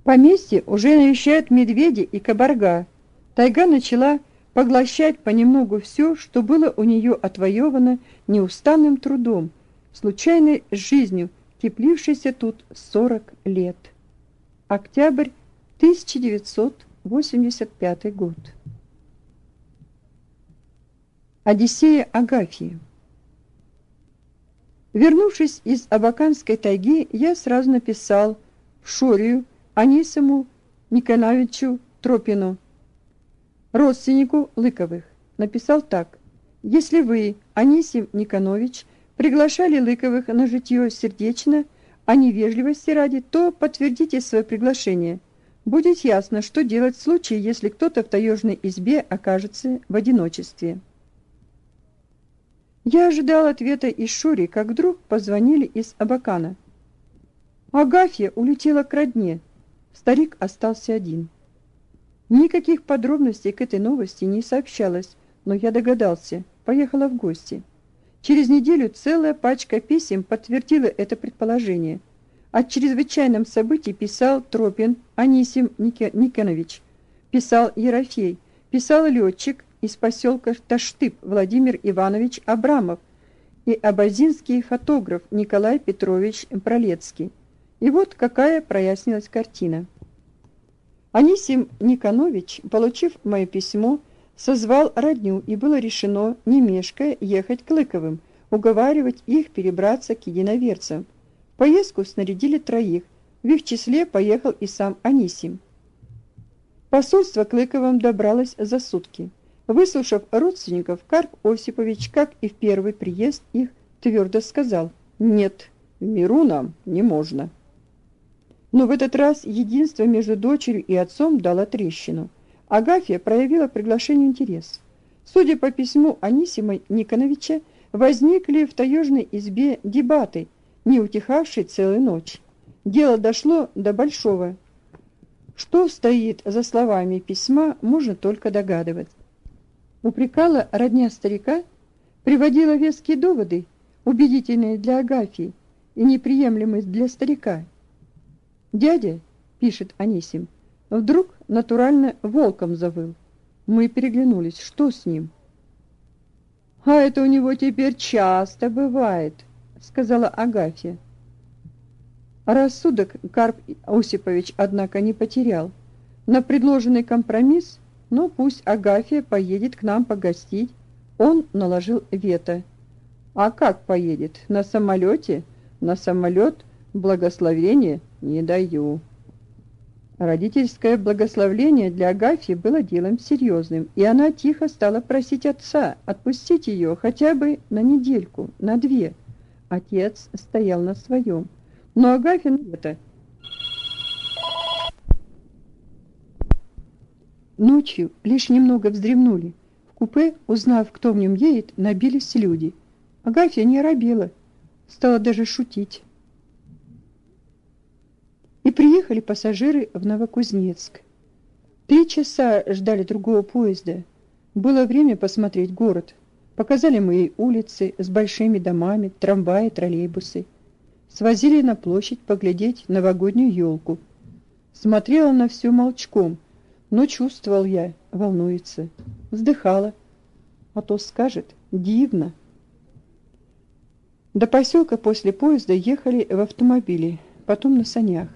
Поместье уже навещают медведи и кабарга. Тайга начала поглощать понемногу все, что было у нее отвоевано неустанным трудом, случайной жизнью, теплившейся тут 40 лет. Октябрь 1985 год. Одиссея Агафьи. Вернувшись из Абаканской тайги, я сразу написал в Шорию Анисиму Никоновичу Тропину, родственнику Лыковых. Написал так: если вы, Анисим Никонович, приглашали Лыковых на житье сердечно, а не вежливости ради, то подтвердите свое приглашение. Будет ясно, что делать в случае, если кто-то в таежной избе окажется в одиночестве. Я ожидал ответа из Шури, как вдруг позвонили из Абакана. Агафья улетела к родне. Старик остался один. Никаких подробностей к этой новости не сообщалось, но я догадался, поехала в гости. Через неделю целая пачка писем подтвердила это предположение. О чрезвычайном событии писал Тропин Анисим Никонович, писал Ерофей, писал летчик из поселка Таштып Владимир Иванович Абрамов и абазинский фотограф Николай Петрович Пролецкий. И вот какая прояснилась картина. Анисим Никонович, получив мое письмо, созвал родню, и было решено, не мешкая, ехать к Лыковым, уговаривать их перебраться к единоверцам. В поездку снарядили 3, в их числе поехал и сам Анисим. Посольство к Лыковым добралось за сутки. Выслушав родственников, Карп Осипович, как и в первый приезд их, твердо сказал: «Нет, в миру нам не можно». Но в этот раз единство между дочерью и отцом дало трещину. Агафья проявила приглашению интерес. Судя по письму Анисима Никоновича, возникли в таежной избе дебаты, не утихавшие целую ночь. Дело дошло до большого. Что стоит за словами письма, можно только догадываться. Упрекала родня старика, приводила веские доводы, убедительные для Агафьи и неприемлемые для старика. «Дядя, — пишет Анисим, — вдруг натурально волком завыл. Мы переглянулись. Что с ним?» «А это у него теперь часто бывает», — сказала Агафья. Рассудок Карп Осипович, однако, не потерял. На предложенный компромисс, ну пусть Агафья поедет к нам погостить, он наложил вето. «А как поедет? На самолете? На самолет благословения не даю». Родительское благословление для Агафьи было делом серьезным, и она тихо стала просить отца отпустить ее хотя бы на недельку, на 2. Отец стоял на своем. Но Агафья это... Ночью лишь немного вздремнули. В купе, узнав, кто в нем едет, набились люди. Агафья не робела, стала даже шутить. И приехали пассажиры в Новокузнецк. 3 часа ждали другого поезда. Было время посмотреть город. Показали мы улицы с большими домами, трамваи, троллейбусы. Свозили на площадь поглядеть новогоднюю елку. Смотрела на все молчком, но чувствовал я, волнуется. Вздыхала, а то скажет: дивно. До поселка после поезда ехали в автомобиле, потом на санях.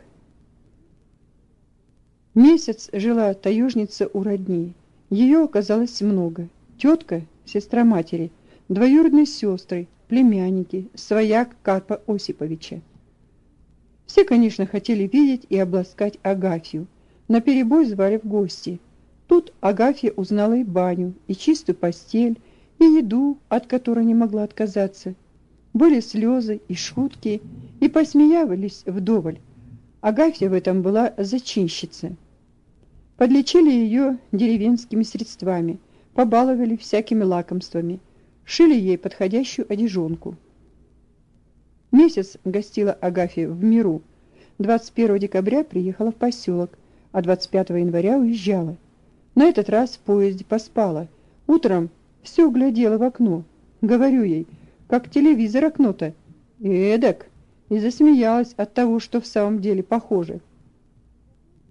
Месяц жила таежница у родни. Ее оказалось много. Тетка, сестра матери, двоюродные сестры, племянники, свояк Карпа Осиповича. Все, конечно, хотели видеть и обласкать Агафью. Наперебой звали в гости. Тут Агафья узнала и баню, и чистую постель, и еду, от которой не могла отказаться. Были слезы и шутки, и посмеявались вдоволь. Агафья в этом была зачинщица. Подлечили ее деревенскими средствами, побаловали всякими лакомствами, шили ей подходящую одежонку. Месяц гостила Агафья в миру. 21 декабря приехала в поселок, а 25 января уезжала. На этот раз в поезде поспала. Утром все глядела в окно. Говорю ей: как телевизор окно-то. Эдак. И засмеялась от того, что в самом деле похоже.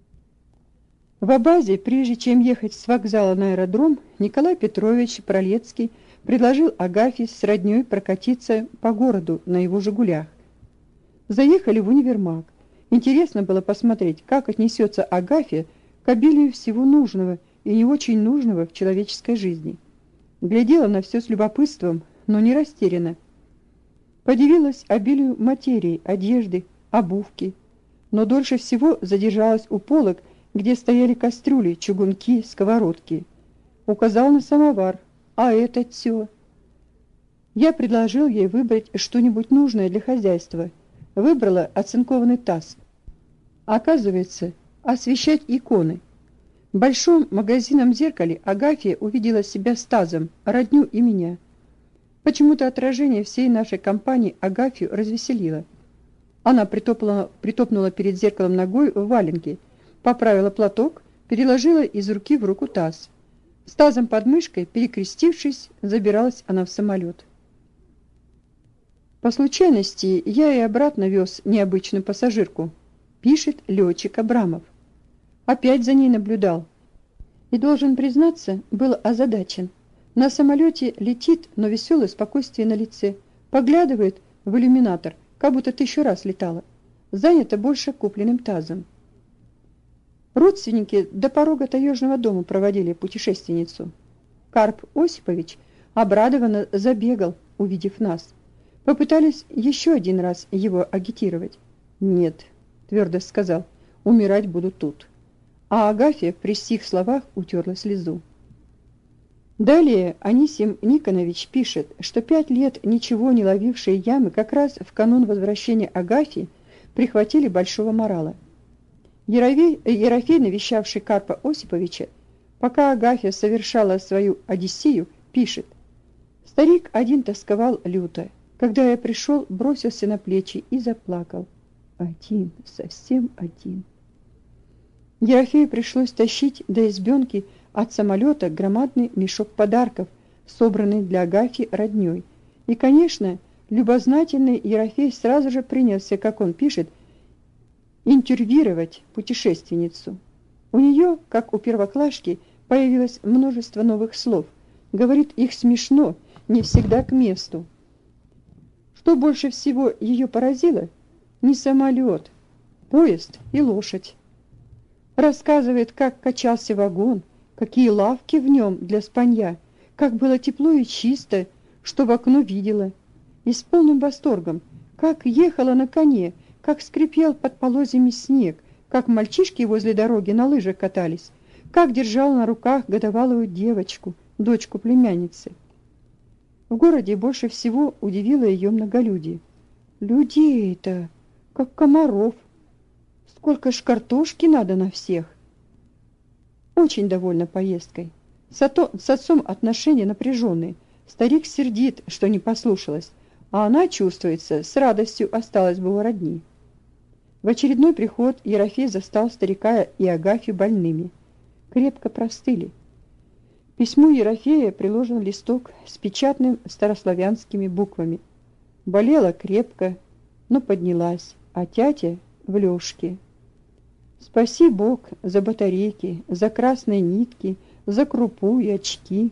В Абазе, прежде чем ехать с вокзала на аэродром, Николай Петрович Пролецкий предложил Агафье с роднёй прокатиться по городу на его «Жигулях». Заехали в универмаг. Интересно было посмотреть, как отнесется Агафья к обилию всего нужного и не очень нужного в человеческой жизни. Глядела на все с любопытством, но не растерянно. Подивилась обилию материи, одежды, обувки, но дольше всего задержалась у полок, где стояли кастрюли, чугунки, сковородки. Указал на самовар. А это всё. Я предложил ей выбрать что-нибудь нужное для хозяйства. Выбрала оцинкованный таз. Оказывается, освещать иконы. В большом магазинном зеркале Агафья увидела себя с тазом, родню и меня. Почему-то отражение всей нашей компании Агафью развеселило. Она притопнула перед зеркалом ногой в валенке, поправила платок, переложила из руки в руку таз. С тазом под мышкой, перекрестившись, забиралась она в самолет. По случайности я и обратно вез необычную пассажирку, пишет летчик Абрамов. Опять за ней наблюдал. И, должен признаться, был озадачен. На самолете летит, но веселое спокойствие на лице. Поглядывает в иллюминатор, как будто 1000 раз летала. Занята больше купленным тазом. Родственники до порога таежного дома проводили путешественницу. Карп Осипович обрадованно забегал, увидев нас. Попытались еще один раз его агитировать. «Нет», — твердо сказал, — «умирать буду тут». А Агафья при сих словах утерла слезу. Далее Анисим Никонович пишет, что 5 лет ничего не ловившие ямы как раз в канун возвращения Агафьи прихватили большого морала. Ерофей, навещавший Карпа Осиповича, пока Агафья совершала свою Одиссею, пишет: «Старик один тосковал люто. Когда я пришел, бросился на плечи и заплакал. Один, совсем один». Ерофею пришлось тащить до избенки от самолета громадный мешок подарков, собранный для Агафьи роднёй. И, конечно, любознательный Ерофей сразу же принялся, как он пишет, интервьюировать путешественницу. У нее, как у первоклашки, появилось множество новых слов. Говорит их смешно, не всегда к месту. Что больше всего ее поразило? Не самолет, поезд и лошадь. Рассказывает, как качался вагон, какие лавки в нем для спанья, как было тепло и чисто, что в окно видела. И с полным восторгом, как ехала на коне, как скрипел под полозьями снег, как мальчишки возле дороги на лыжах катались, как держал на руках годовалую девочку, дочку племянницы. В городе больше всего удивило ее многолюдие. Людей-то, как комаров. Сколько ж картошки надо на всех. Очень довольна поездкой. С отцом отношения напряженные. Старик сердит, что не послушалась, а она, чувствуется, с радостью осталась бы у родни. В очередной приход Ерофей застал старика и Агафью больными. Крепко простыли. К письму Ерофея приложен листок с печатным старославянскими буквами. Болела крепко, но поднялась, а тятя в лёжке. Спаси Бог за батарейки, за красные нитки, за крупу и очки.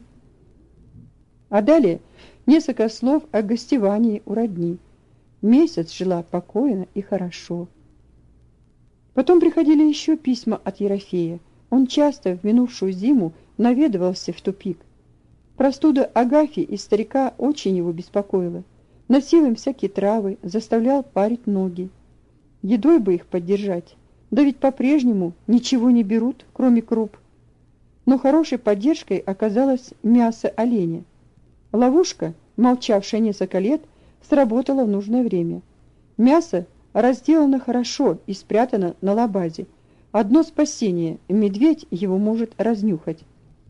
А далее несколько слов о гостевании у родни. Месяц жила покойно и хорошо. Потом приходили еще письма от Ерофея. Он часто в минувшую зиму наведывался в тупик. Простуда Агафьи и старика очень его беспокоила. Носил им всякие травы, заставлял парить ноги. Едой бы их поддержать. Да ведь по-прежнему ничего не берут, кроме круп. Но хорошей поддержкой оказалось мясо оленя. Ловушка, молчавшая несколько лет, сработала в нужное время. Мясо разделано хорошо и спрятано на лабазе. Одно спасение – медведь его может разнюхать.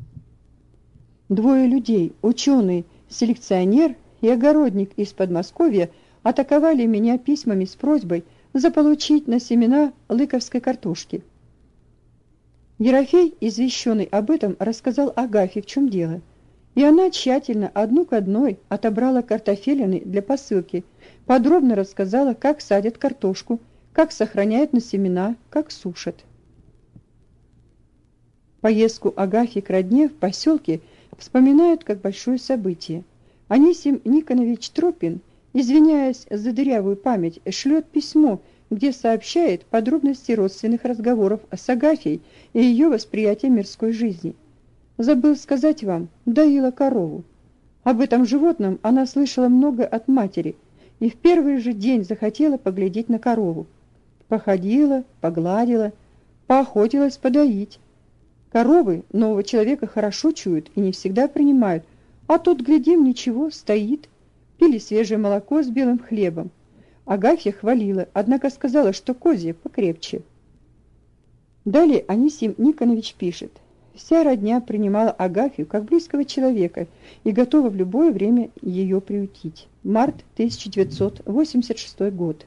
2 людей, ученый, селекционер и огородник из Подмосковья, атаковали меня письмами с просьбой заполучить на семена лыковской картошки. Ерофей, извещенный об этом, рассказал Агафье, в чем дело, и она тщательно одну к одной отобрала картофелины для посылки, подробно рассказала, как садят картошку, как сохраняют на семена, как сушат. Поездку Агафьи к родне в поселке вспоминают как большое событие. Анисим Никонович Тропин, извиняясь за дырявую память, шлет письмо, где сообщает подробности родственных разговоров с Агафьей и ее восприятия мирской жизни. Забыл сказать вам, доила корову. Об этом животном она слышала много от матери и в первый же день захотела поглядеть на корову. Походила, погладила, поохотилась подоить. Коровы нового человека хорошо чуют и не всегда принимают, а тут, глядим, ничего, стоит. Пили свежее молоко с белым хлебом. Агафья хвалила, однако сказала, что козье покрепче. Далее Анисим Никонович пишет: «Вся родня принимала Агафью как близкого человека и готова в любое время ее приютить». Март 1986 год.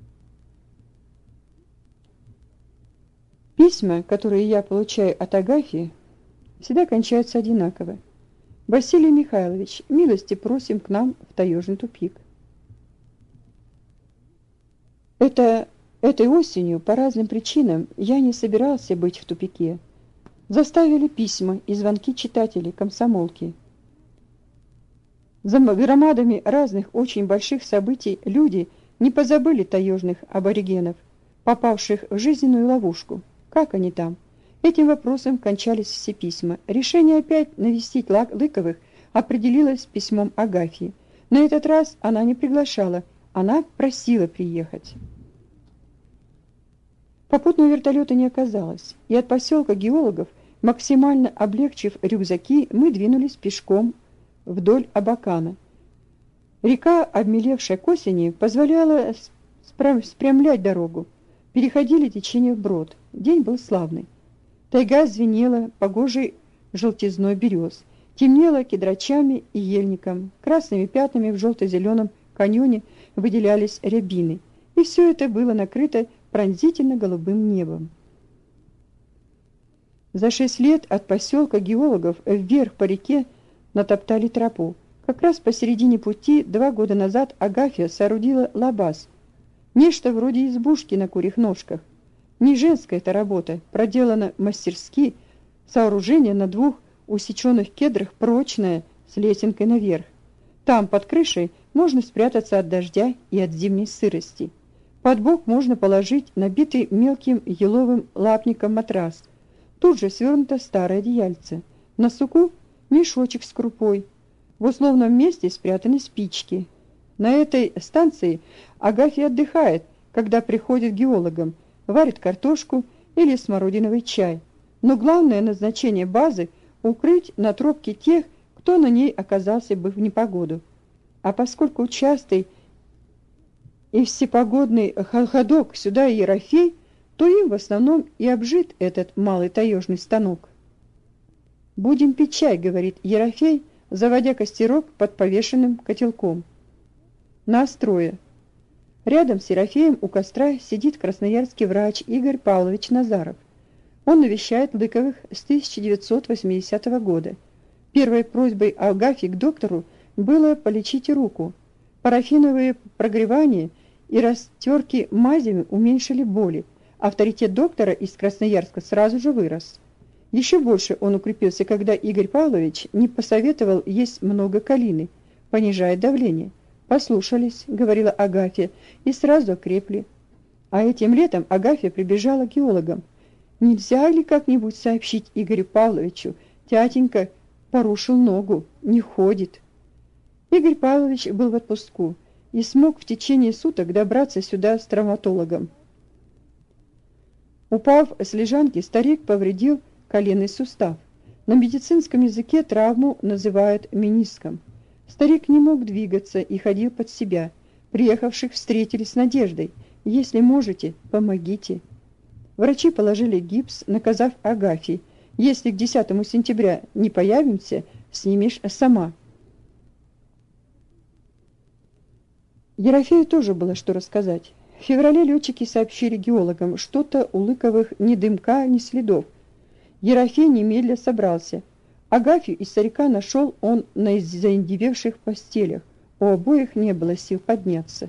Письма, которые я получаю от Агафьи, всегда кончаются одинаково. «Василий Михайлович, милости просим к нам в таежный тупик». Этой осенью по разным причинам я не собирался быть в тупике. Заставили письма и звонки читателей комсомолки. За громадами разных очень больших событий люди не позабыли таежных аборигенов, попавших в жизненную ловушку. Как они там? Этим вопросом кончались все письма. Решение опять навестить Лыковых определилось письмом Агафьи. На этот раз она не приглашала, она просила приехать. Попутного вертолета не оказалось, и от поселка геологов, максимально облегчив рюкзаки, мы двинулись пешком вдоль Абакана. Река, обмелевшая к осени, позволяла спрямлять дорогу. Переходили течение вброд. День был славный. Тайга звенела погожей желтизной берез, темнела кедрачами и ельником. Красными пятнами в желто-зеленом каньоне выделялись рябины. И все это было накрыто пронзительно-голубым небом. За 6 лет от поселка геологов вверх по реке натоптали тропу. Как раз посередине пути 2 года назад Агафья соорудила лабаз. Нечто вроде избушки на курьих ножках. Не женская эта работа, проделана мастерски, сооружение на 2 усеченных кедрах прочное, с лесенкой наверх. Там, под крышей, можно спрятаться от дождя и от зимней сырости. Под бок можно положить набитый мелким еловым лапником матрас. Тут же свернуто старое одеяльце. На суку мешочек с крупой. В условном месте спрятаны спички. На этой станции Агафья отдыхает, когда приходит к геологам, варит картошку или смородиновый чай. Но главное назначение базы – укрыть на тропке тех, кто на ней оказался бы в непогоду. А поскольку частый и всепогодный ходок сюда и Ерофей, то им в основном и обжит этот малый таежный станок. «Будем пить чай», — говорит Ерофей, заводя костерок под повешенным котелком. Нас 3. Рядом с Ерофеем у костра сидит красноярский врач Игорь Павлович Назаров. Он навещает Лыковых с 1980 года. Первой просьбой Агафьи к доктору было полечить руку. Парафиновые прогревания и растерки мазями уменьшили боли. Авторитет доктора из Красноярска сразу же вырос. Еще больше он укрепился, когда Игорь Павлович не посоветовал есть много калины, понижает давление. «Послушались», — говорила Агафья, и сразу окрепли. А этим летом Агафья прибежала к геологам. «Нельзя ли как-нибудь сообщить Игорю Павловичу? Тятенька порушил ногу, не ходит». Игорь Павлович был в отпуску и смог в течение суток добраться сюда с травматологом. Упав с лежанки, старик повредил коленный сустав. На медицинском языке травму называют мениском. Старик не мог двигаться и ходил под себя. Приехавших встретили с надеждой. «Если можете, помогите». Врачи положили гипс, наказав Агафье: «Если к 10 сентября не появимся, снимешь сама». Ерофею тоже было что рассказать. В феврале летчики сообщили геологам, что-то у Лыковых ни дымка, ни следов. Ерофей немедля собрался. Агафью и старика нашел он на заиндевевших постелях. У обоих не было сил подняться.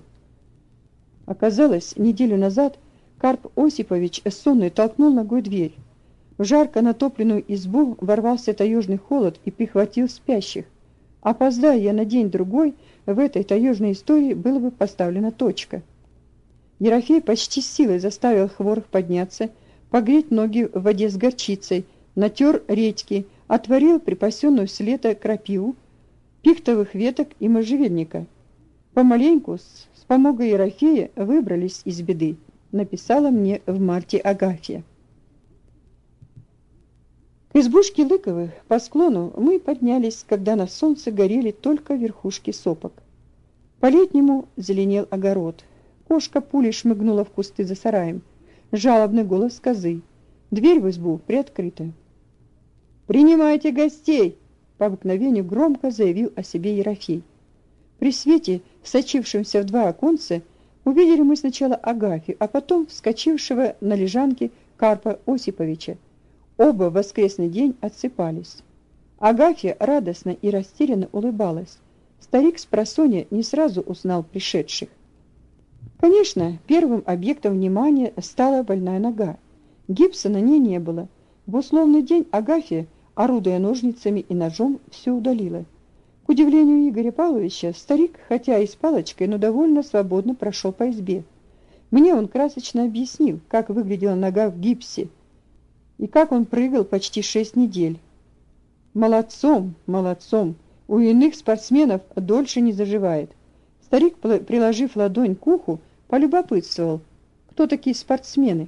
Оказалось, неделю назад Карп Осипович сонный толкнул ногой дверь. В жарко натопленную избу ворвался таежный холод и прихватил спящих. Опоздая я на день-другой, в этой таежной истории была бы поставлена точка. Ерофей почти с силой заставил хворых подняться, погреть ноги в воде с горчицей, натер редьки, отварил припасенную с лета крапиву, пихтовых веток и можжевельника. Помаленьку, с помогой Ерофея, выбрались из беды, написала мне в марте Агафья. К избушке Лыковых по склону мы поднялись, когда на солнце горели только верхушки сопок. По-летнему зеленел огород. Кошка пулей шмыгнула в кусты за сараем. Жалобный голос козы. Дверь в избу приоткрыта. «Принимайте гостей!» — по обыкновению громко заявил о себе Ерофей. При свете, сочившемся в два оконца, увидели мы сначала Агафью, а потом вскочившего на лежанке Карпа Осиповича. Оба в воскресный день отсыпались. Агафья радостно и растерянно улыбалась. Старик спросонья не сразу узнал пришедших. Конечно, первым объектом внимания стала больная нога. Гипса на ней не было. В условный день Агафья, орудуя ножницами и ножом, все удалила. К удивлению Игоря Павловича, старик, хотя и с палочкой, но довольно свободно прошел по избе. Мне он красочно объяснил, как выглядела нога в гипсе, и как он прыгал почти 6 недель. Молодцом, молодцом. У иных спортсменов дольше не заживает. Старик, приложив ладонь к уху, полюбопытствовал, кто такие спортсмены.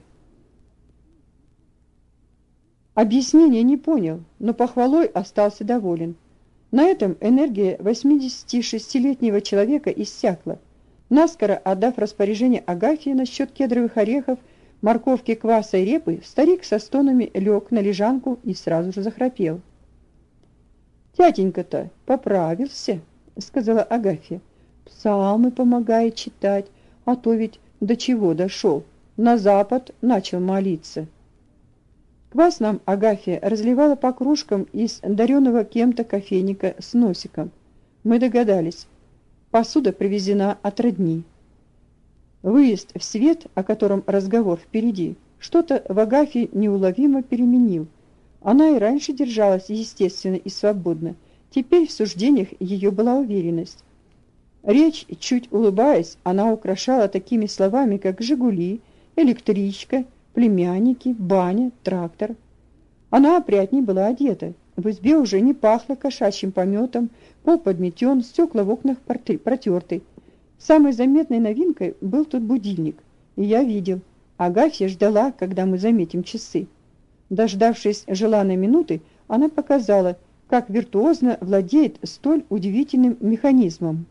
Объяснения не понял, но похвалой остался доволен. На этом энергия 86-летнего человека иссякла. Наскоро отдав распоряжение Агафье насчет кедровых орехов, морковки, кваса и репы, старик со стонами лег на лежанку и сразу же захрапел. «Тятенька-то поправился», — сказала Агафья. «Псалмы помогает читать, а то ведь до чего дошел. На запад начал молиться». Квас нам Агафья разливала по кружкам из дареного кем-то кофейника с носиком. Мы догадались. Посуда привезена от родни. Выезд в свет, о котором разговор впереди, что-то в Агафье неуловимо переменил. Она и раньше держалась естественно и свободно. Теперь в суждениях ее была уверенность. Речь, чуть улыбаясь, она украшала такими словами, как «Жигули», «электричка», «племянники», «баня», «трактор». Она опрятней была одета. В избе уже не пахло кошачьим пометом, пол подметен, стекла в окнах протерты. Самой заметной новинкой был тут будильник. И я видел. Агафья ждала, когда мы заметим часы. Дождавшись желанной минуты, она показала, как виртуозно владеет столь удивительным механизмом.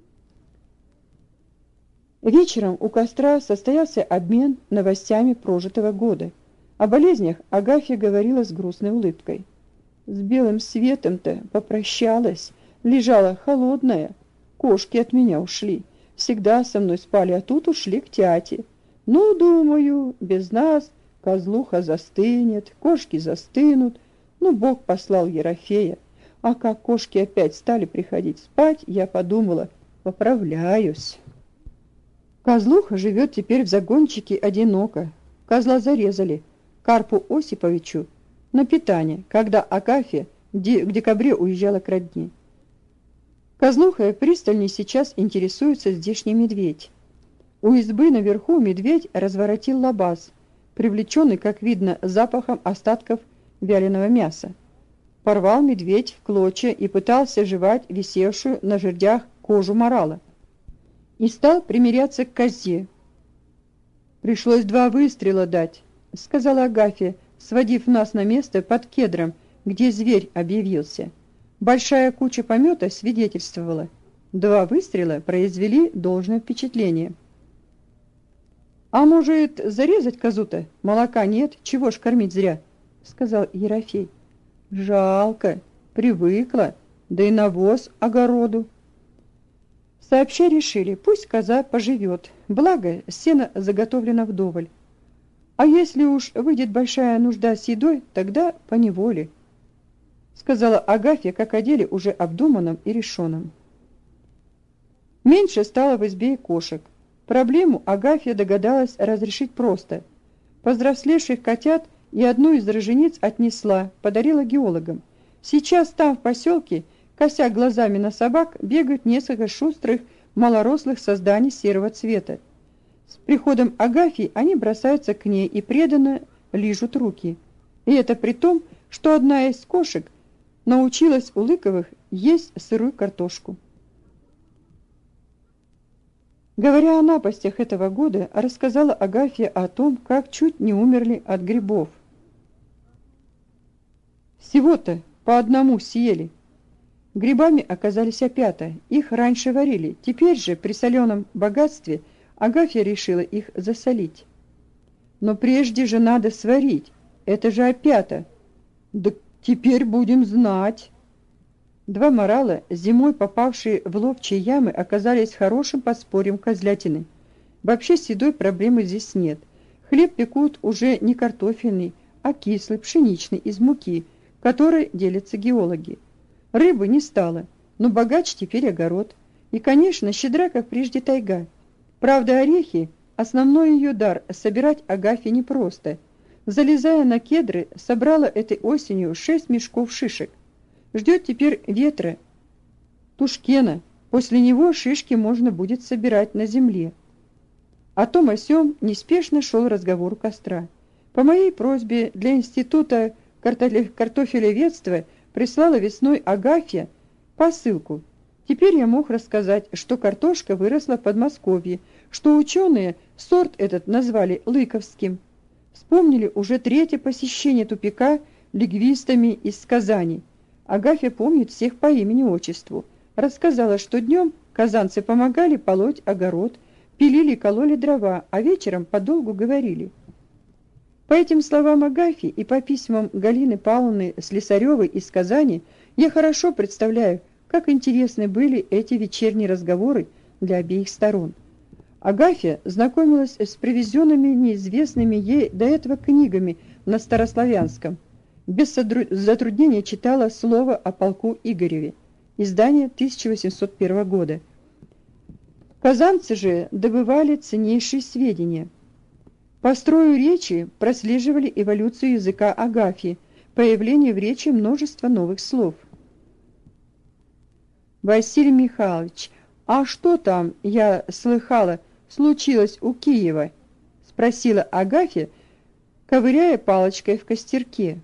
Вечером у костра состоялся обмен новостями прожитого года. О болезнях Агафья говорила с грустной улыбкой. С белым светом-то попрощалась, лежала холодная. Кошки от меня ушли. Всегда со мной спали, а тут ушли к тяте. Ну, думаю, без нас козлуха застынет, кошки застынут. Ну, Бог послал Ерофея. А как кошки опять стали приходить спать, я подумала, поправляюсь. Козлуха живет теперь в загончике одиноко. Козла зарезали Карпу Осиповичу на питание, когда Агафья в декабре уезжала к родне. Козлухой пристальней сейчас интересуется здешний медведь. У избы наверху медведь разворотил лабаз, привлеченный, как видно, запахом остатков вяленого мяса. Порвал медведь в клочья и пытался жевать висевшую на жердях кожу морала. И стал примиряться к козе. «Пришлось 2 выстрела дать», — сказала Агафья, сводив нас на место под кедром, где зверь объявился. Большая куча помета свидетельствовала. 2 выстрела произвели должное впечатление. «А может, зарезать козу-то? Молока нет, чего ж кормить зря», — сказал Ерофей. «Жалко, привыкла, да и навоз огороду». Сообща решили, пусть коза поживет, благо сено заготовлено вдоволь. А если уж выйдет большая нужда с едой, тогда поневоле, сказала Агафья, как о деле уже обдуманном и решенном. Меньше стало в избе и кошек. Проблему Агафья догадалась разрешить просто. Повзрослевших котят и одну из рожениц отнесла, подарила геологам. Сейчас там, в поселке, кося глазами на собак, бегают несколько шустрых, малорослых созданий серого цвета. С приходом Агафьи они бросаются к ней и преданно лижут руки. И это при том, что одна из кошек научилась у Лыковых есть сырую картошку. Говоря о напастях этого года, рассказала Агафья о том, как чуть не умерли от грибов. Всего-то по одному съели. Грибами оказались опята, их раньше варили, теперь же при соленом богатстве Агафья решила их засолить. Но прежде же надо сварить, это же опята. Да теперь будем знать. Два морала, зимой попавшие в ловчие ямы, оказались хорошим подспорьем козлятины. Вообще с едой проблемы здесь нет. Хлеб пекут уже не картофельный, а кислый, пшеничный, из муки, которой делятся геологи. Рыбы не стало, но богач теперь огород. И, конечно, щедра, как прежде, тайга. Правда, орехи – основной ее дар, собирать Агафье непросто. Залезая на кедры, собрала этой осенью 6 мешков шишек. Ждет теперь ветра, тушкена. После него шишки можно будет собирать на земле. О том о сём неспешно шел разговор у костра. По моей просьбе для института картофелеведства прислала весной Агафья посылку. Теперь я мог рассказать, что картошка выросла в Подмосковье, что ученые сорт этот назвали лыковским. Вспомнили уже 3-е посещение тупика лингвистами из Казани. Агафья помнит всех по имени-отчеству. Рассказала, что днем казанцы помогали полоть огород, пилили и кололи дрова, а вечером подолгу говорили. По этим словам Агафьи и по письмам Галины Павловны Слесаревой из Казани я хорошо представляю, как интересны были эти вечерние разговоры для обеих сторон. Агафья знакомилась с привезенными неизвестными ей до этого книгами на старославянском. Без затруднения читала слово о полку Игореве, издание 1801 года. Казанцы же добывали ценнейшие сведения. По строю речи прослеживали эволюцию языка Агафьи, появление в речи множества новых слов. Василий Михайлович, а что там, я слыхала, случилось у Киева? Спросила Агафья, ковыряя палочкой в костерке.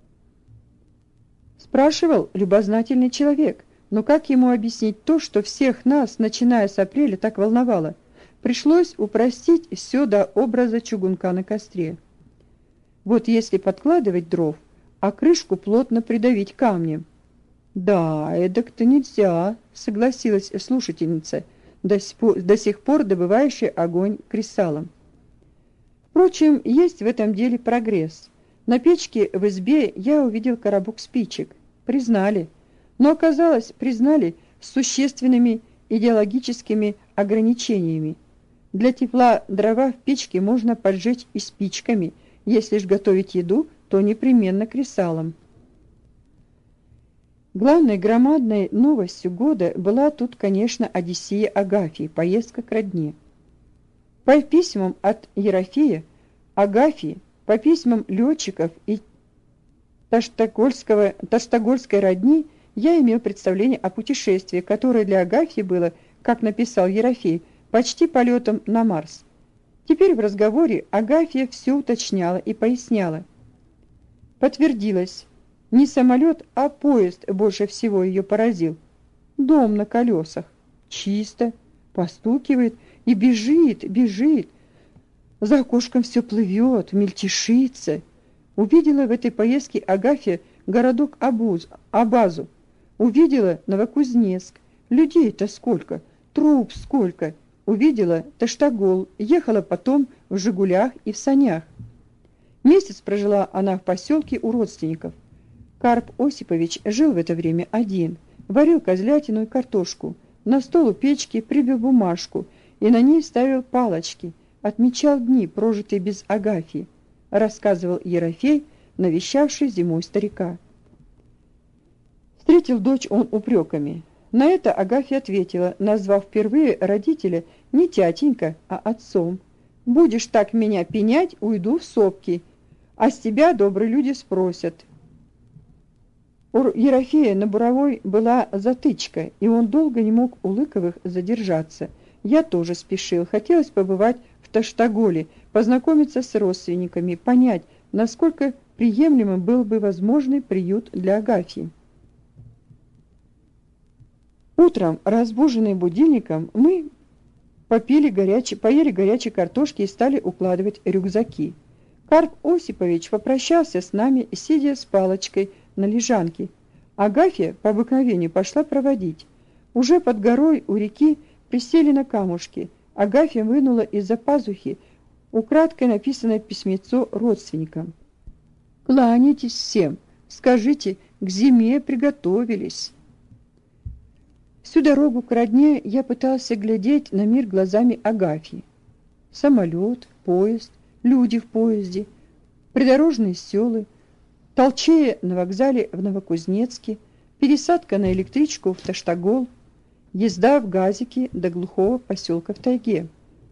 Спрашивал любознательный человек, но как ему объяснить то, что всех нас, начиная с апреля, так волновало? Пришлось упростить все до образа чугунка на костре. Вот если подкладывать дров, а крышку плотно придавить камнем. Да, эдак-то нельзя, согласилась слушательница, до сих пор добывающая огонь кресалом. Впрочем, есть в этом деле прогресс. На печке в избе я увидел коробок спичек. Признали. Но оказалось, признали с существенными идеологическими ограничениями. Для тепла дрова в печке можно поджечь и спичками. Если ж готовить еду, то непременно кресалом. Главной громадной новостью года была тут, конечно, Одиссея Агафьи, поездка к родне. По письмам от Ерофея, Агафьи, по письмам летчиков и Таштагольской родни я имел представление о путешествии, которое для Агафьи было, как написал Ерофей, почти полетом на Марс. Теперь в разговоре Агафья все уточняла и поясняла. Подтвердилось, не самолет, а поезд больше всего ее поразил. Дом на колесах, чисто, постукивает и бежит, бежит. За окошком все плывет, мельтешится. Увидела в этой поездке Агафья городок Абазу. Увидела Новокузнецк. Людей-то сколько, труп сколько. Увидела Таштагол, ехала потом в «Жигулях» и в санях. Месяц прожила она в поселке у родственников. Карп Осипович жил в это время один, варил козлятину и картошку, на стол у печки прибил бумажку и на ней ставил палочки, отмечал дни, прожитые без Агафьи, рассказывал Ерофей, навещавший зимой старика. Встретил дочь он упреками. На это Агафья ответила, назвав впервые родителя не тятенька, а отцом. «Будешь так меня пенять, уйду в сопки, А с тебя добрые люди спросят. У Ерофея на Буровой была затычка, и он долго не мог у Лыковых задержаться. Я тоже спешил, хотелось побывать в Таштаголе, познакомиться с родственниками, понять, насколько приемлемым был бы возможный приют для Агафьи. Утром, разбуженные будильником, мы поели горячей картошки и стали укладывать рюкзаки. Карп Осипович попрощался с нами, сидя с палочкой на лежанке. Агафья по обыкновению пошла проводить. Уже под горой у реки присели на камушки. Агафья вынула из-за пазухи украдкой написанное письмецо родственникам. «Кланяйтесь всем, скажите, к зиме приготовились». Всю дорогу к родне я пытался глядеть на мир глазами Агафьи. Самолет, поезд, люди в поезде, придорожные селы, толчея на вокзале в Новокузнецке, пересадка на электричку в Таштагол, езда в газике до глухого поселка в тайге.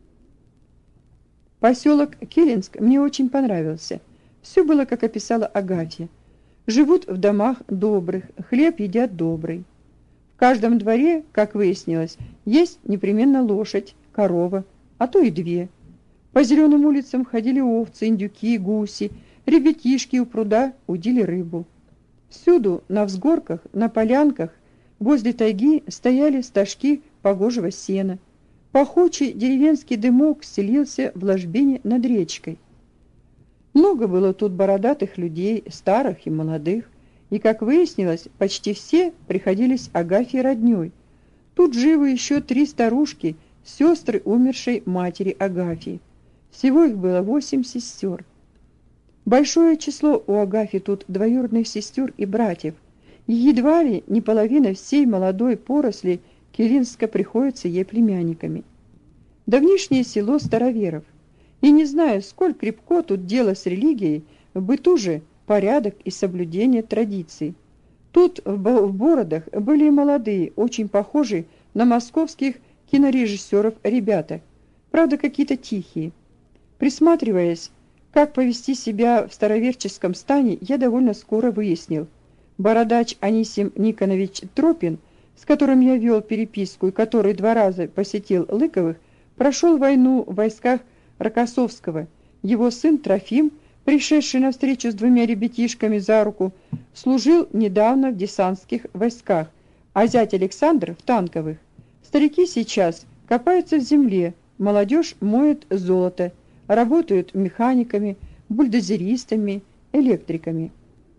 Поселок Келинск мне очень понравился. Все было, как описала Агафья. Живут в домах добрых, хлеб едят добрый. В каждом дворе, как выяснилось, есть непременно лошадь, корова, а то и две. По зеленым улицам ходили овцы, индюки, гуси, ребятишки у пруда удили рыбу. Всюду, на взгорках, на полянках, возле тайги стояли стажки погожего сена. Пахучий деревенский дымок стелился в ложбине над речкой. Много было тут бородатых людей, старых и молодых, и, как выяснилось, почти все приходились Агафье роднёй. Тут живы еще 3 старушки, сестры умершей матери Агафьи. Всего их было 8 сестер. Большое число у Агафьи тут двоюродных сестер и братьев, и едва ли не половина всей молодой поросли Келинска приходится ей племянниками. Давнишнее село староверов, и не знаю, сколь крепко тут дело с религией, в быту же порядок и соблюдение традиций. Тут в Бородах были молодые, очень похожие на московских кинорежиссеров ребята, правда, какие-то тихие. Присматриваясь, как повести себя в староверческом стане, я довольно скоро выяснил. Бородач Анисим Никонович Тропин, с которым я вел переписку и который 2 раза посетил Лыковых, прошел войну в войсках Рокоссовского. Его сын Трофим, пришедший на встречу с 2 ребятишками за руку, служил недавно в десантских войсках, а зять Александр в танковых. Старики сейчас копаются в земле, молодежь моет золото, работают механиками, бульдозеристами, электриками.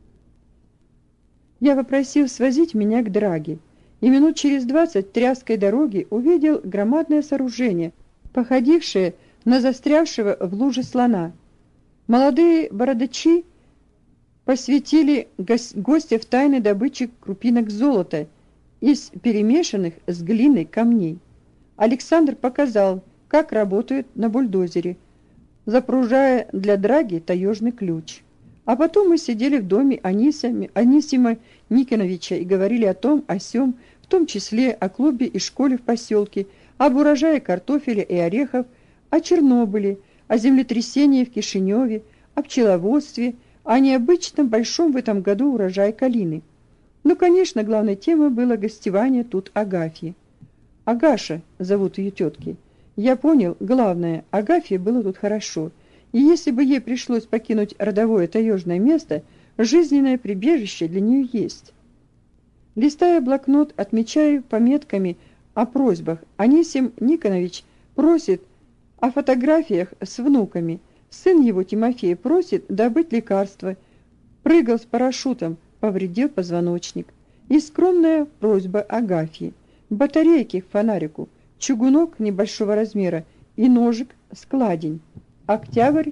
Я попросил свозить меня к Драге, и минут через 20 тряской дороги увидел громадное сооружение, походившее на застрявшего в луже слона. Молодые бородачи посвятили гостя в тайны добычи крупинок золота из перемешанных с глиной камней. Александр показал, как работают на бульдозере, запружая для Драги таежный ключ. А потом мы сидели в доме Анисима Никоновича и говорили о том, о сём, в том числе о клубе и школе в поселке, об урожае картофеля и орехов, о Чернобыле, о землетрясении в Кишиневе, о пчеловодстве, о необычном большом в этом году урожае калины. Ну, конечно, главной темой было гостевание тут Агафьи. Агаша зовут ее тетки. Я понял, главное, Агафье было тут хорошо, и если бы ей пришлось покинуть родовое таежное место, жизненное прибежище для нее есть. Листая блокнот, отмечаю пометками о просьбах. Анисим Никонович просит о фотографиях с внуками. Сын его, Тимофей, просит добыть лекарства. Прыгал с парашютом, повредил позвоночник. И скромная просьба Агафьи. Батарейки к фонарику, чугунок небольшого размера и ножик-складень. Октябрь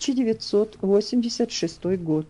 1986 год.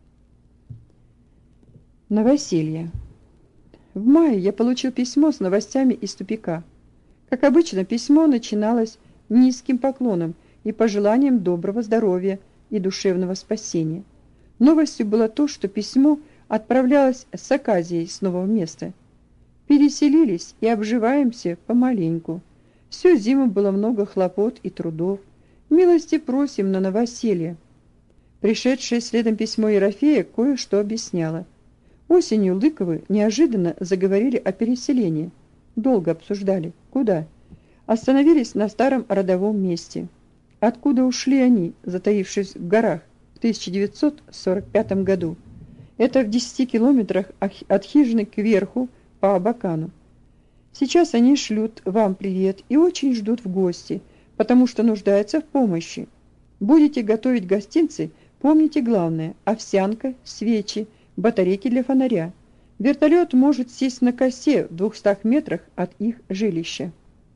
Новоселье. В мае я получил письмо с новостями из тупика. Как обычно, письмо начиналось низким поклоном и пожеланием доброго здоровья и душевного спасения. Новостью было то, что письмо отправлялось с оказией с нового места. Переселились и обживаемся помаленьку. Всю зиму было много хлопот и трудов. Милости просим на новоселье. Пришедшее следом письмо Ерофея кое-что объясняло. Осенью Лыковы неожиданно заговорили о переселении. Долго обсуждали, куда. Остановились на старом родовом месте. Откуда ушли они, затаившись в горах в 1945 году? Это в 10 километрах от хижины кверху по Абакану. Сейчас они шлют вам привет и очень ждут в гости, потому что нуждаются в помощи. Будете готовить гостинцы, помните главное: овсянка, свечи, батарейки для фонаря. Вертолет может сесть на косе в 200 метрах от их жилища.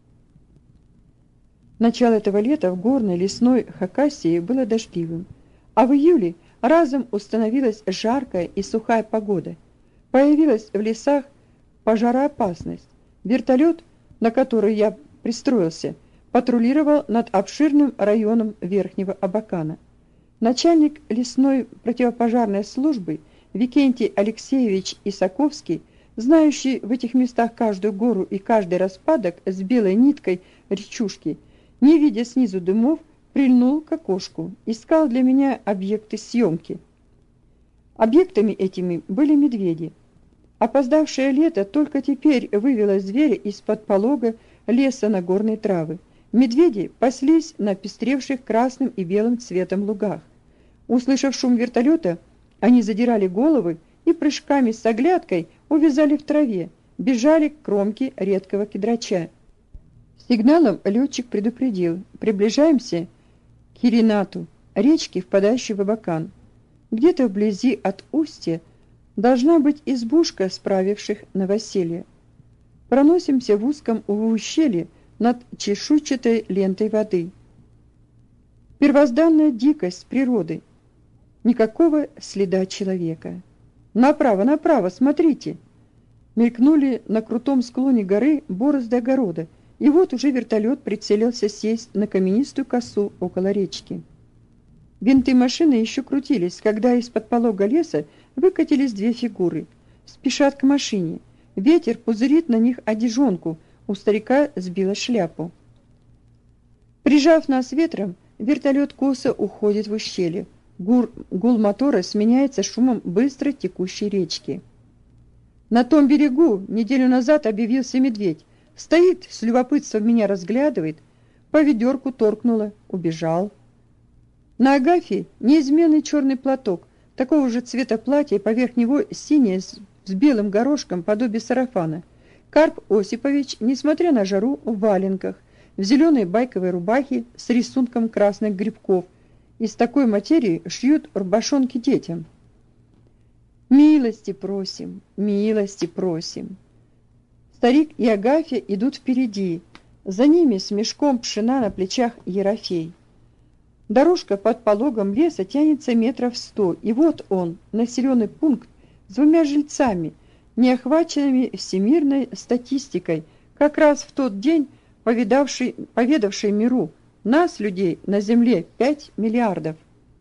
Начало этого лета в горной лесной Хакасии было дождливым, а в июле разом установилась жаркая и сухая погода. Появилась в лесах пожароопасность. Вертолет, на который я пристроился, патрулировал над обширным районом Верхнего Абакана. Начальник лесной противопожарной службы Викентий Алексеевич Исаковский, знающий в этих местах каждую гору и каждый распадок с белой ниткой речушки, не видя снизу дымов, прильнул к окошку, искал для меня объекты съемки. Объектами этими были медведи. Опоздавшее лето только теперь вывело зверя из-под полога леса на горные травы. Медведи паслись на пестревших красным и белым цветом лугах. Услышав шум вертолета, они задирали головы и прыжками с оглядкой увязали в траве, бежали к кромке редкого кедрача. Сигналом летчик предупредил: приближаемся к Хиринату, речке, впадающей в Абакан. Где-то вблизи от устья должна быть избушка справивших новоселье. Проносимся в узком ущелье над чешуйчатой лентой воды. Первозданная дикость природы. Никакого следа человека. Направо, направо, смотрите! Мелькнули на крутом склоне горы борозды огорода, и вот уже вертолет прицелился сесть на каменистую косу около речки. Винты машины еще крутились, когда из-под полога леса выкатились две фигуры. Спешат к машине. Ветер пузырит на них одежонку, у старика сбила шляпу. Прижав нас ветром, вертолет косо уходит в ущелье. Гул мотора сменяется шумом быстро текущей речки. На том берегу неделю назад объявился медведь. Стоит, с любопытством меня разглядывает, по ведерку торкнуло, убежал. На Агафье неизменный черный платок, такого же цвета платья, поверх него синее с белым горошком подобие сарафана. Карп Осипович, несмотря на жару, в валенках, в зеленой байковой рубахе с рисунком красных грибков. Из такой материи шьют рубашонки детям. Милости просим, милости просим. Старик и Агафья идут впереди, за ними с мешком пшена на плечах Ерофей. Дорожка под пологом леса тянется метров 100, и вот он, населенный пункт с двумя жильцами, не охваченными всемирной статистикой, как раз в тот день поведавший миру: нас, людей, на земле 5 миллиардов.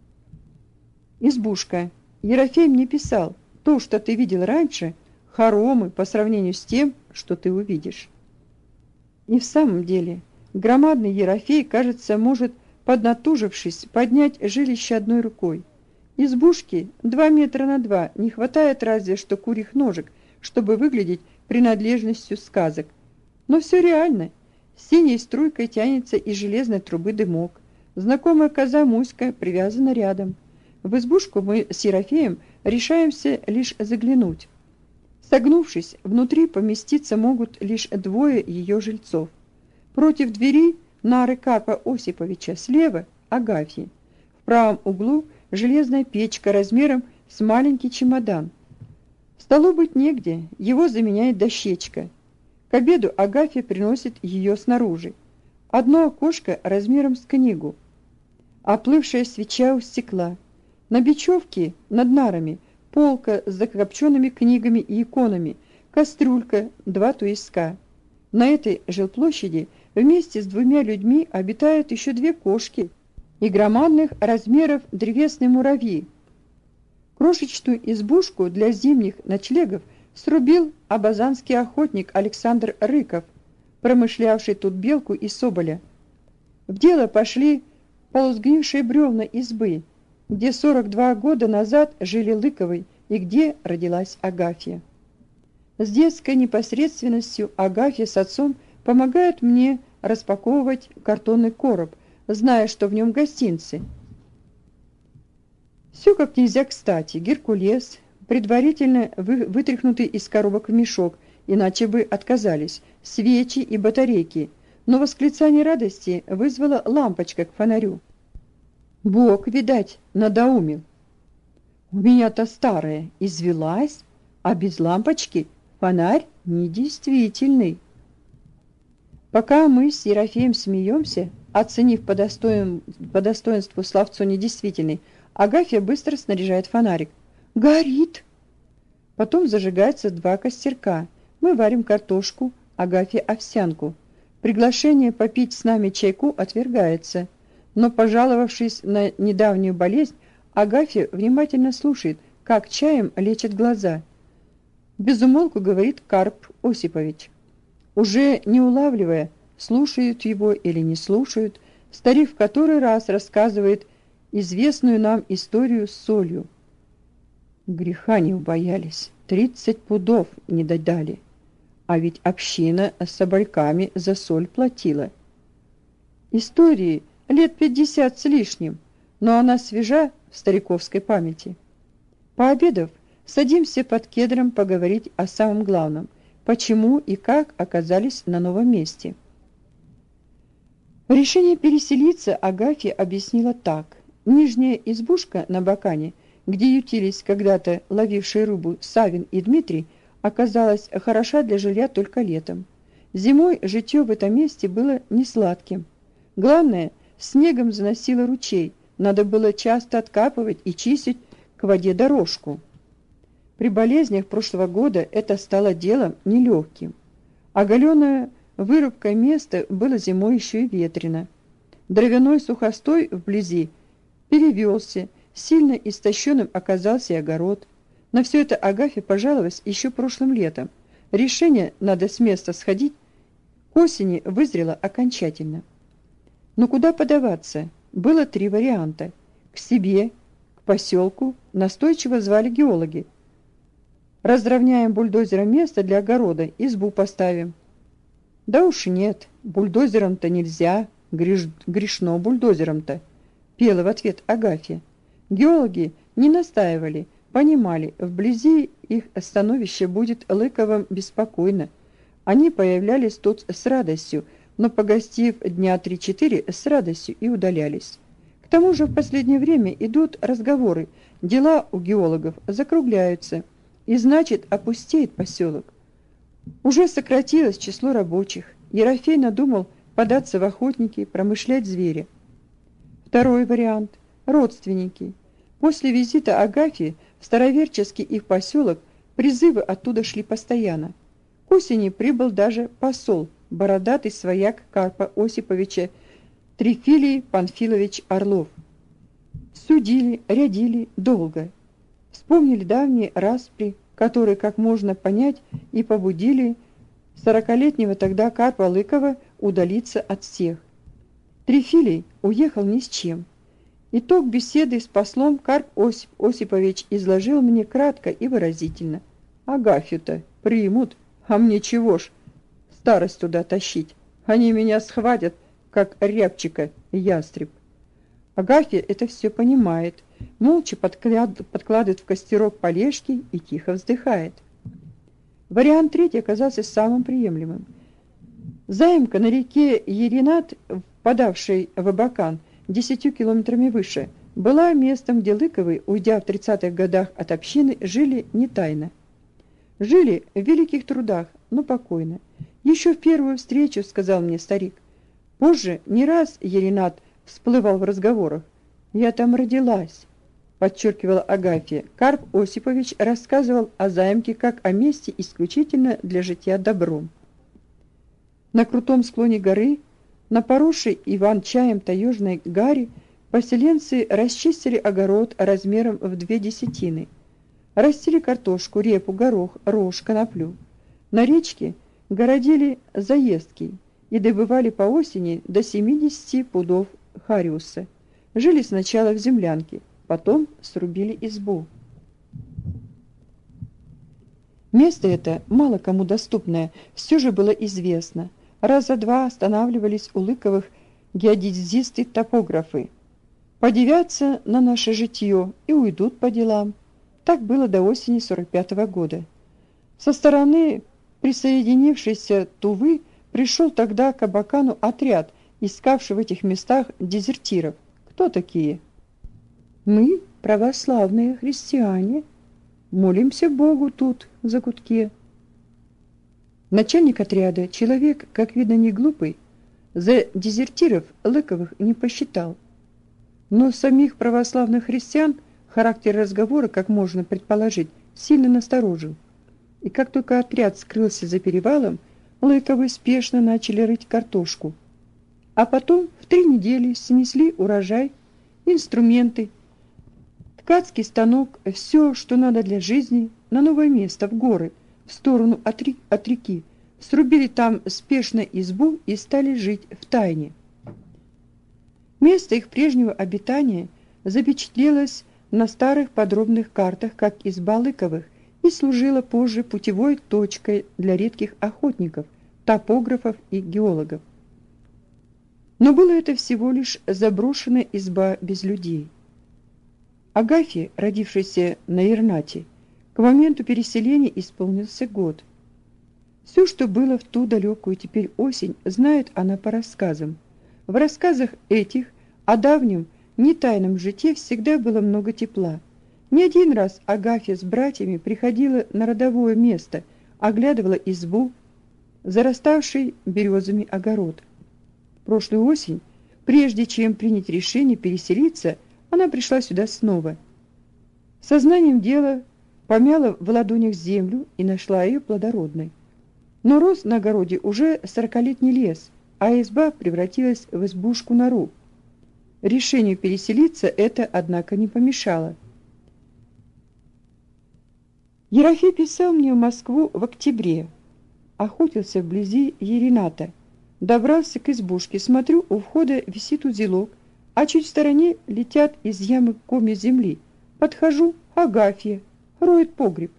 Избушка. Ерофей мне писал: то, что ты видел раньше, хоромы по сравнению с тем, что ты увидишь. И в самом деле, громадный Ерофей, кажется, может, поднатужившись, поднять жилище одной рукой. Избушки 2 метра на 2, не хватает разве что курьих ножек, чтобы выглядеть принадлежностью сказок. Но все реально. Синей струйкой тянется из железной трубы дымок. Знакомая коза Муська привязана рядом. В избушку мы с Ерофеем решаемся лишь заглянуть. Согнувшись, внутри поместиться могут лишь 2 ее жильцов. Против двери нары Карпа Осиповича, слева Агафьи. В правом углу железная печка размером с маленький чемодан. Столу быть негде, его заменяет дощечка. К обеду Агафья приносит ее снаружи. Одно окошко размером с книгу. Оплывшая свеча у стекла. На бечевке над нарами полка с закопченными книгами и иконами, кастрюлька, 2 туиска. На этой жилплощади вместе с 2 людьми обитают еще 2 кошки и громадных размеров древесные муравьи. Крошечную избушку для зимних ночлегов срубил абазанский охотник Александр Рыков, промышлявший тут белку и соболя. В дело пошли полусгнившие бревна избы, где 42 года назад жили Лыковы и где родилась Агафья. С детской непосредственностью Агафья с отцом помогают мне распаковывать картонный короб, зная, что в нем гостинцы. Все как нельзя кстати. Геркулес, предварительно вытряхнутый из коробок в мешок, иначе бы отказались, свечи и батарейки, но восклицание радости вызвала лампочка к фонарю. Бог, видать, надоумил. У меня-то старая извелась, а без лампочки фонарь недействительный. Пока мы с Ерофеем смеемся, оценив по достоинству словцо недействительный, Агафья быстро снаряжает фонарик. Горит! Потом зажигается 2 костерка. Мы варим картошку, Агафья овсянку. Приглашение попить с нами чайку отвергается. Но, пожаловавшись на недавнюю болезнь, Агафья внимательно слушает, как чаем лечат глаза. Безумолку говорит Карп Осипович. Уже не улавливая, слушают его или не слушают, старик в который раз рассказывает известную нам историю с солью. Греха не убоялись, 30 пудов не додали, а ведь община с собольками за соль платила. Истории лет 50 с лишним, но она свежа в стариковской памяти. Пообедав, садимся под кедром поговорить о самом главном, почему и как оказались на новом месте. Решение переселиться Агафья объяснила так. Нижняя избушка на Бакане, где ютились когда-то ловившие рыбу Савин и Дмитрий, оказалась хороша для жилья только летом. Зимой житье в этом месте было несладким. Главное, снегом заносило ручей, надо было часто откапывать и чистить к воде дорожку. При болезнях прошлого года это стало делом нелегким. Оголенное вырубкой место было зимой еще и ветрено. Дровяной сухостой вблизи перевелся, сильно истощенным оказался и огород. На все это Агафья пожаловалась еще прошлым летом. Решение «надо с места сходить» к осени вызрело окончательно. Но куда подаваться? Было 3 варианта. К себе, к поселку настойчиво звали геологи. Разровняем бульдозером место для огорода, избу поставим. Да уж нет, бульдозером-то нельзя, грешно бульдозером-то, пела в ответ Агафья. Геологи не настаивали, понимали, вблизи их становище будет Лыковым беспокойно. Они появлялись тут с радостью, но, погостив дня 3-4, с радостью и удалялись. К тому же в последнее время идут разговоры, дела у геологов закругляются, и значит, опустеет поселок. Уже сократилось число рабочих. Ерофей надумал податься в охотники, промышлять зверя. Второй вариант – родственники. После визита Агафьи в Староверческий их поселок призывы оттуда шли постоянно. К осени прибыл даже посол, бородатый свояк Карпа Осиповича Трифилий Панфилович Орлов. Судили, рядили долго. Вспомнили давние распри, которые, как можно понять, и побудили 40-летнего тогда Карпа Лыкова удалиться от всех. Трифилий уехал ни с чем. Итог беседы с послом Карп Осипович изложил мне кратко и выразительно. Агафью-то примут, а мне чего ж старость туда тащить? Они меня схватят, как рябчика ястреб. Агафья это все понимает, молча подкладывает в костерок полежки и тихо вздыхает. Вариант 3 оказался самым приемлемым. Заимка на реке Еринат, впадавшей в Абакан 10 километрами выше, была местом, где Лыковы, уйдя в 30-х годах от общины, жили не тайно. Жили в великих трудах, но покойно. Еще в первую встречу, сказал мне старик. Позже не раз Еринат всплывал в разговорах. «Я там родилась», — подчеркивала Агафья. Карп Осипович рассказывал о заимке как о месте исключительно для житья добром. На крутом склоне горы, на поросшей иван-чаем таежной гаре, поселенцы расчистили огород размером в 2 десятины. Растили картошку, репу, горох, рожь, коноплю. На речке городили заездки и добывали по осени до 70 пудов хариуса. Жили сначала в землянке, потом срубили избу. Место это, мало кому доступное, все же было известно. Раза два останавливались у Лыковых геодезисты-топографы. Подивятся на наше житье и уйдут по делам. Так было до осени 45-го года. Со стороны присоединившейся Тувы пришел тогда к Абакану отряд, искавший в этих местах дезертиров. Кто такие? Мы, православные христиане, молимся Богу тут, в закутке. Начальник отряда, человек, как видно, не глупый, за дезертиров Лыковых не посчитал. Но самих православных христиан характер разговора, как можно предположить, сильно насторожил. И как только отряд скрылся за перевалом, Лыковы спешно начали рыть картошку. А потом в 3 недели снесли урожай, инструменты, ткацкий станок, все, что надо для жизни, на новое место, в горы, в сторону от реки. Срубили там спешно избу и стали жить втайне. Место их прежнего обитания запечатлелось на старых подробных картах, как изба Лыковых, и служило позже путевой точкой для редких охотников, топографов и геологов. Но было это всего лишь заброшенная изба без людей. Агафье, родившейся на Ирнате, к моменту переселения исполнился год. Все, что было в ту далекую теперь осень, знает она по рассказам. В рассказах этих о давнем, не тайном житье всегда было много тепла. Не один раз Агафья с братьями приходила на родовое место, оглядывала избу, зараставший березами огород. Прошлую осень, прежде чем принять решение переселиться, она пришла сюда снова. Сознанием дела помяла в ладонях землю и нашла ее плодородной. Но рос на огороде уже 40-летний лес, а изба превратилась в избушку-нору. Решению переселиться это, однако, не помешало. Ерофей писал мне в Москву в октябре. Охотился вблизи Ерената. Добрался к избушке. Смотрю, у входа висит узелок, а чуть в стороне летят из ямы комья земли. Подхожу, Агафья роет погреб.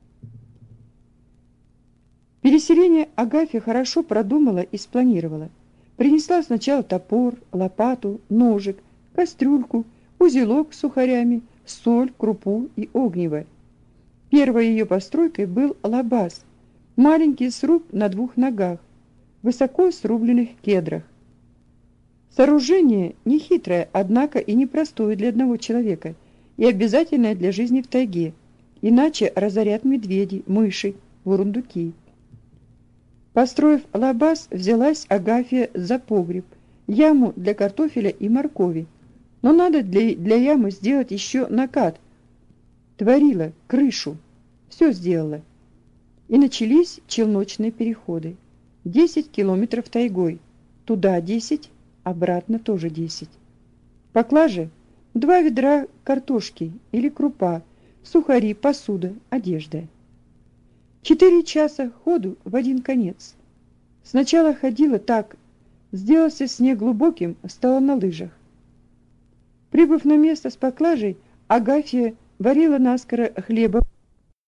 Переселение Агафья хорошо продумала и спланировала. Принесла сначала топор, лопату, ножик, кастрюльку, узелок с сухарями, соль, крупу и огниво. Первой ее постройкой был лабаз, маленький сруб на 2 ногах, высоко срубленных кедрах. Сооружение нехитрое, однако и непростое для одного человека, и обязательное для жизни в тайге, иначе разорят медведи, мыши, бурундуки. Построив лабаз, взялась Агафья за погреб, яму для картофеля и моркови. Но надо для ямы сделать еще накат. Творила, крышу. Все сделала. И начались челночные переходы. 10 километров тайгой. Туда 10, обратно тоже 10. Поклажи 2 ведра картошки или крупа, сухари, посуда, одежда. 4 часа ходу в один конец. Сначала ходила так, сделался снег глубоким, стала на лыжах. Прибыв на место с поклажей, Агафья варила наскоро хлеба